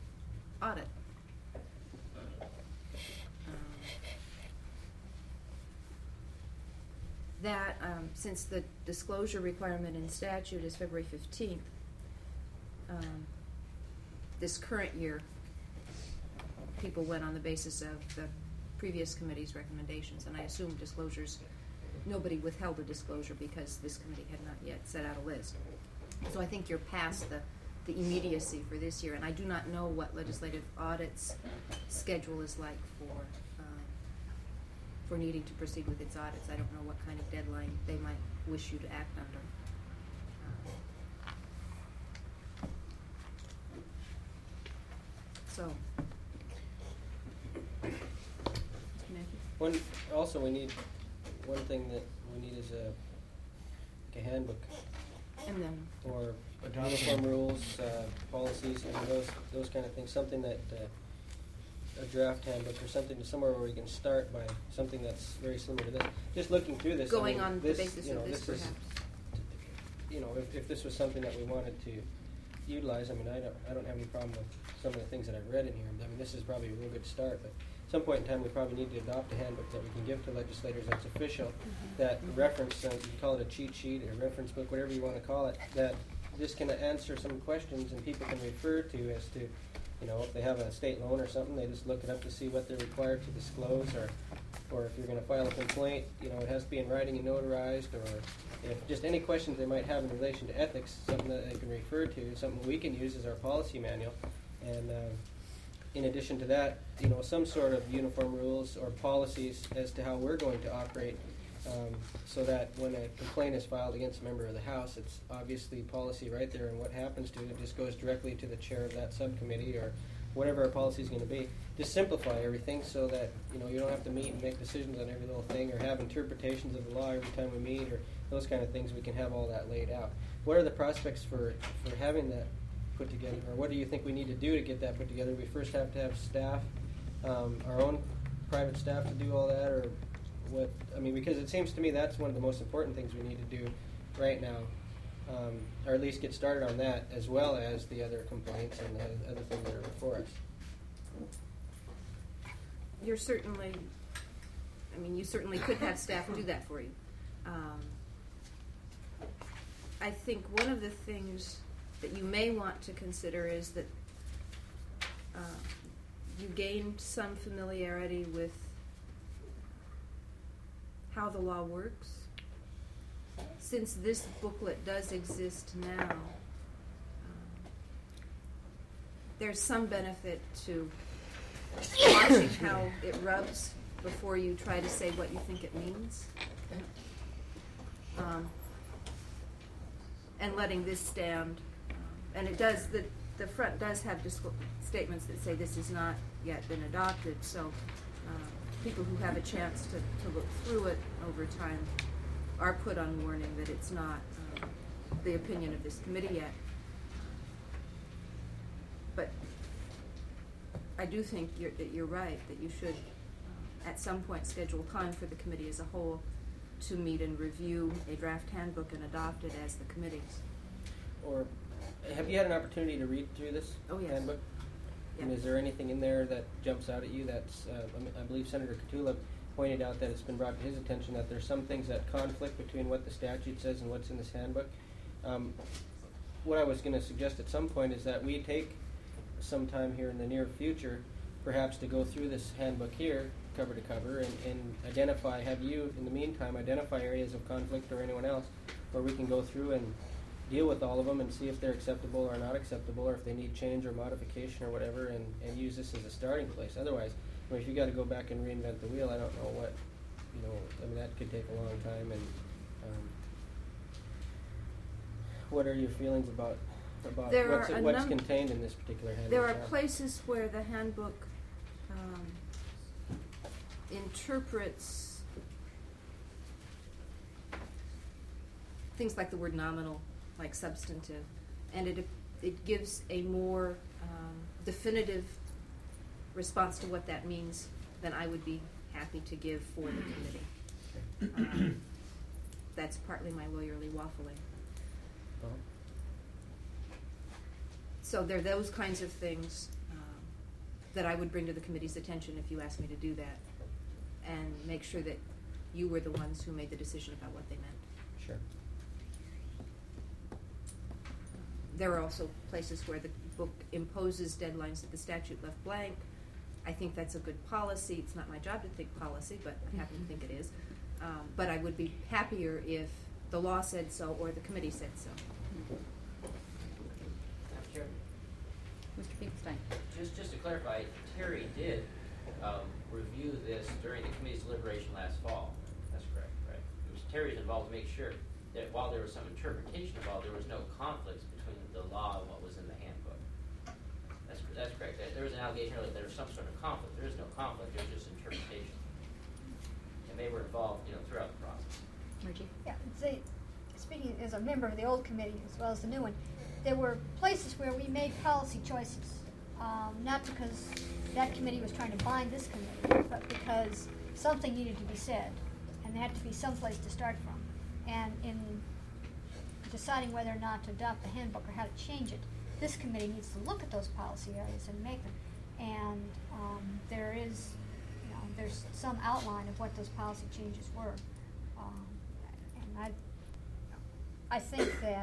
Since the disclosure requirement in statute is February 15th, this current year, people went on the basis of the previous committee's recommendations, and I assume nobody withheld a disclosure because this committee had not yet set out a list. So I think you're past the immediacy for this year, and I do not know what legislative audit's schedule is like for needing to proceed with its audits. I don't know what kind of deadline they might wish you to act under. So, we need one thing that we need is a handbook, and then or uniform rules, policies, and those kind of things. Something that a draft handbook or something somewhere where we can start by something that's very similar to this. Just looking through this, going on the basis of this, perhaps. If this was something that we wanted to utilize, I don't have any problem with some of the things that I've read in here. This is probably a real good start, but at some point in time we probably need to adopt a handbook that we can give to legislators that's official, that reference, you can call it a cheat sheet or a reference book, whatever you want to call it, that just can answer some questions and people can refer to as to, if they have a state loan or something, they just look it up to see what they're required to disclose, or if you're going to file a complaint, it has to be in writing and notarized, or if just any questions they might have in relation to ethics, something that they can refer to, something we can use as our policy manual. And in addition to that, some sort of uniform rules or policies as to how we're going to operate, so that when a complaint is filed against a member of the House, it's obviously policy right there, and what happens to it just goes directly to the chair of that subcommittee or whatever our policy is going to be. Just simplify everything so that you don't have to meet and make decisions on every little thing or have interpretations of the law every time we meet or those kind of things. We can have all that laid out. What are the prospects for having that put together, or what do you think we need to do to get that put together? We first have to have staff, our own private staff, to do all that, or what? Because it seems to me that's one of the most important things we need to do right now, or at least get started on that, as well as the other complaints and the other things that are before us. You certainly could have staff do that for you. I think one of the things that you may want to consider is that you gain some familiarity with how the law works. Since this booklet does exist now, there's some benefit to watching how it rubs before you try to say what you think it means. And letting this stand. And it does, the front does have statements that say this has not yet been adopted, so people who have a chance to look through it over time are put on warning that it's not the opinion of this committee yet. But I do think that you're right, that you should at some point schedule time for the committee as a whole to meet and review a draft handbook and adopt it as the committees. Or have you had an opportunity to read through this handbook? Yeah. And is there anything in there that jumps out at you that's, I believe Senator Catula pointed out that it's been brought to his attention that there's some things that conflict between what the statute says and what's in this handbook. What I was going to suggest at some point is that we take some time here in the near future perhaps to go through this handbook here, cover to cover, and identify, have you, in the meantime, identify areas of conflict or anyone else, where we can go through and deal with all of them and see if they're acceptable or not acceptable, or if they need change or modification or whatever, and use this as a starting place. Otherwise, I mean, if you got to go back and reinvent the wheel, I don't know what, I mean, that could take a long time. And what are your feelings about There what's, are a what's contained in this particular handbook? There are places where the handbook interprets things like the word nominal, like substantive, and it gives a more definitive response to what that means than I would be happy to give for the committee. That's partly my lawyerly waffling. So there are those kinds of things that I would bring to the committee's attention if you asked me to do that, and make sure that you were the ones who made the decision about what they meant. Sure. There are also places where the book imposes deadlines that the statute left blank. I think that's a good policy. It's not my job to think policy, but I happen to think it is. But I would be happier if the law said so or the committee said so. Mr. Finkelstein. Just to clarify, Terry did review this during the committee's deliberation last fall. That's correct, right? It was Terry's involved to make sure that while there was some interpretation involved, there was no conflicts between the law and what was in the handbook. That's correct. There was an allegation earlier that there was some sort of conflict. There is no conflict. There's just interpretation, and they were involved, throughout the process. Margie? Yeah, speaking as a member of the old committee as well as the new one, there were places where we made policy choices, not because that committee was trying to bind this committee, but because something needed to be said, and there had to be some place to start from. And in deciding whether or not to adopt the handbook or how to change it, this committee needs to look at those policy areas and make them. And there is, there's some outline of what those policy changes were. And I think that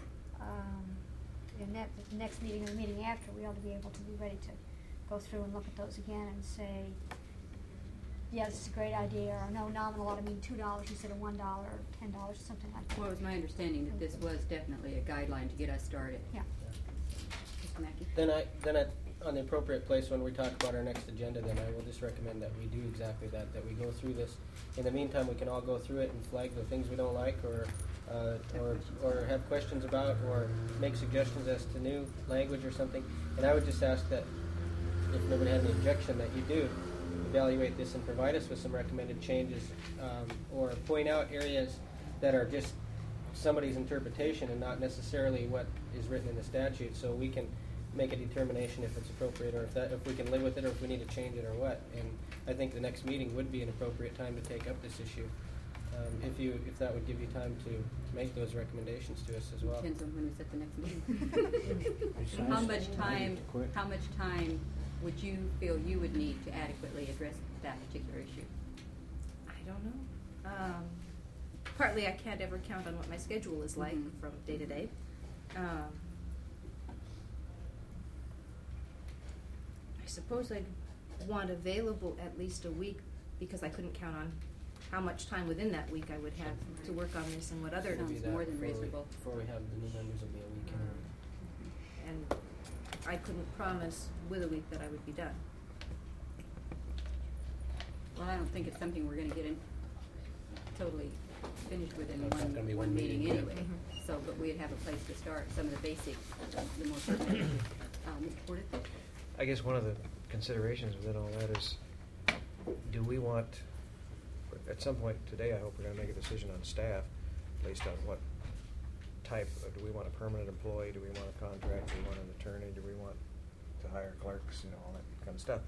in the next meeting or the meeting after, we ought to be able to be ready to go through and look at those again and say, yeah, this is a great idea, or no, nominal ought to mean $2 instead of $1 or $10 or something like that. Well, it was my understanding that this was definitely a guideline to get us started. Yeah. Mr. Mackey? Then I, on the appropriate place when we talk about our next agenda, then I will just recommend that we do exactly that we go through this. In the meantime, we can all go through it and flag the things we don't like, or have questions about, or make suggestions as to new language or something. And I would just ask that, if nobody had any objection, that you do evaluate this and provide us with some recommended changes, or point out areas that are just somebody's interpretation and not necessarily what is written in the statute, so we can make a determination if it's appropriate, or if we can live with it, or if we need to change it, or what. And I think the next meeting would be an appropriate time to take up this issue, if that would give you time to make those recommendations to us as well. Depends on when we set the next meeting. How much time would you feel you would need to adequately address that particular issue? I don't know. Partly I can't ever count on what my schedule is like from day to day. I suppose I'd want available at least a week, because I couldn't count on how much time within that week I would have to work on this, and what other... Sounds more than reasonable. Before we have the new members, it'll be a week. And I couldn't promise with a week that I would be done. Well, I don't think it's something we're going to get in totally finished within It's not gonna be one meeting meeting, anyway. So, but we'd have a place to start, some of the basic, the more pertinent. Mr. Porter? I guess one of the considerations within all that is, do we want, at some point today, I hope we're going to make a decision on staff, based on what type, do we want a permanent employee, do we want a contract, do we want an attorney, do we want to hire clerks, all that kind of stuff.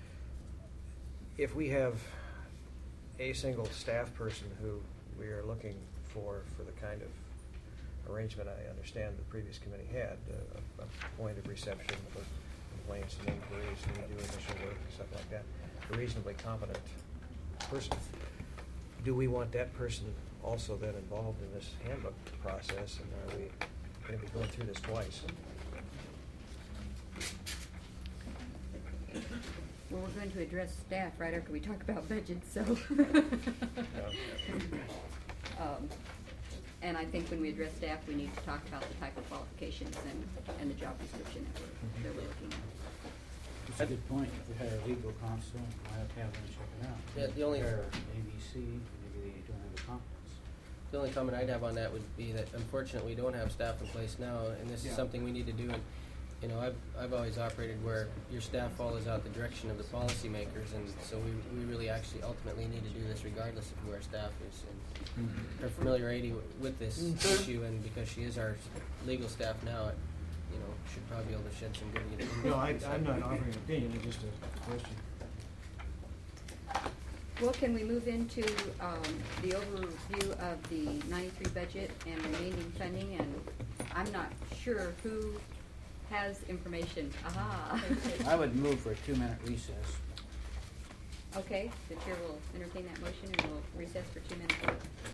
If we have a single staff person who we are looking for the kind of arrangement I understand the previous committee had, a point of reception for complaints and inquiries, and we do initial work and stuff like that, a reasonably competent person. Do we want that person also then involved in this handbook process, and are we going to be going through this twice? Well, we're going to address staff right after we talk about budget, so. And I think when we address staff, we need to talk about the type of qualifications and the job description that we're looking at. That's a good point. If we had a legal counsel, I have to have them check it out. Yeah, the only- They're ABC, maybe they don't have the competence. The only comment I'd have on that would be that unfortunately we don't have staff in place now, and this is something we need to do. And you know, I've always operated where your staff follows out the direction of the policymakers, and so we really actually ultimately need to do this regardless of who our staff is. And her familiarity with this issue, and because she is our legal staff now, you know, should probably be able to shed some good insight. No, I'm not offering an opinion, it's just a question. Well, can we move into the overview of the 93 budget and remaining funding? And I'm not sure who has information. Aha. I would move for a 2-minute recess. Okay, the chair will entertain that motion and we'll recess for 2 minutes.